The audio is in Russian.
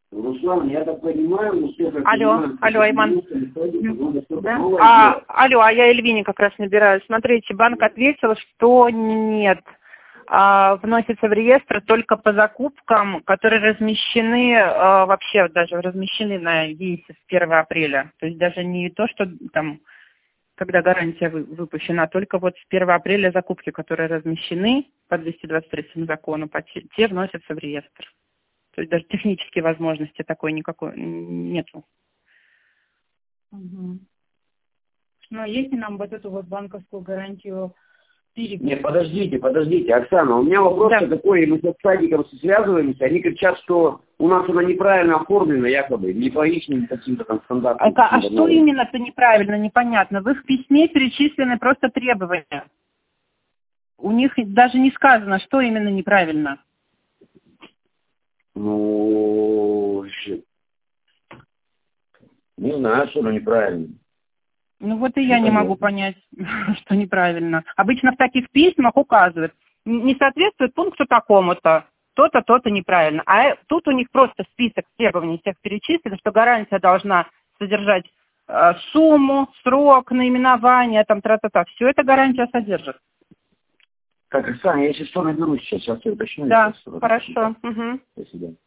Руслан, я так понимаю, успех... Алло, Айман. Да? Алло, а я Эльвине как раз набираю. Смотрите, банк ответил, что нет. Вносится в реестр только по закупкам, которые размещены, вообще даже размещены на ЕИСе с 1 апреля. То есть даже не то, что там, когда гарантия выпущена, а только вот с 1 апреля закупки, которые размещены по 223 закону, те вносятся в реестр. То есть даже технические возможности такой никакой нету. Угу. Но если нам вот эту вот банковскую гарантию перепустить... Нет, подождите, Оксана, у меня вопрос такой, мы с садиком связываемся, они кричат, что у нас она неправильно оформлена, якобы, не по их каким-то там стандартам. А что именно-то неправильно, непонятно? В их письме перечислены просто требования. У них даже не сказано, что именно неправильно. Ну, не знаю, что неправильно. Ну вот и я не могу понять, что неправильно. Обычно в таких письмах указывают, не соответствует пункту такому-то, то-то, то-то неправильно. А тут у них просто список требований всех перечислено, что гарантия должна содержать сумму, срок, наименование, там, тра-та-та. Все это гарантия содержит. Так, Оксана, я сейчас что наберу сейчас я уточню. Да, хорошо. До свидания.